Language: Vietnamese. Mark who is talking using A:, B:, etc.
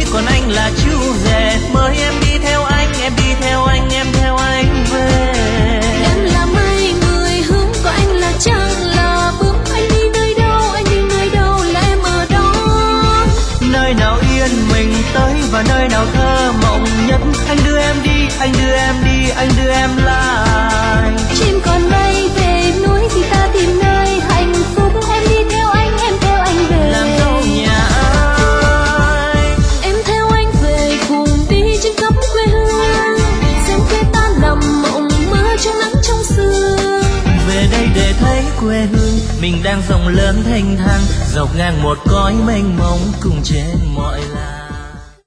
A: còn anh là chú rể. Mời em đi theo anh, em đi theo anh, em theo anh về.
B: Em là mây mười hướng, còn anh là trăng là bướm. Anh đi nơi đâu, anh đi nơi đâu là em ở đó.
A: Nơi nào yên mình tới và nơi nào thơ mộng nhất. Anh đưa em đi, anh đưa em đi, anh đưa em lại.
B: Chim còn bay về núi thì ta tìm nơi hạnh phúc. Em đi theo anh, em theo anh về.
A: Làm dâu nhà ai?
B: Em theo anh về cùng đi trên khắp quê hương. Xem quê ta nằm mộng mơ trong nắng trong sương.
A: Về đây để thấy quê hương mình đang rộng lớn thanh thang, dọc ngang một cõi mênh mông cùng trên mọi làng.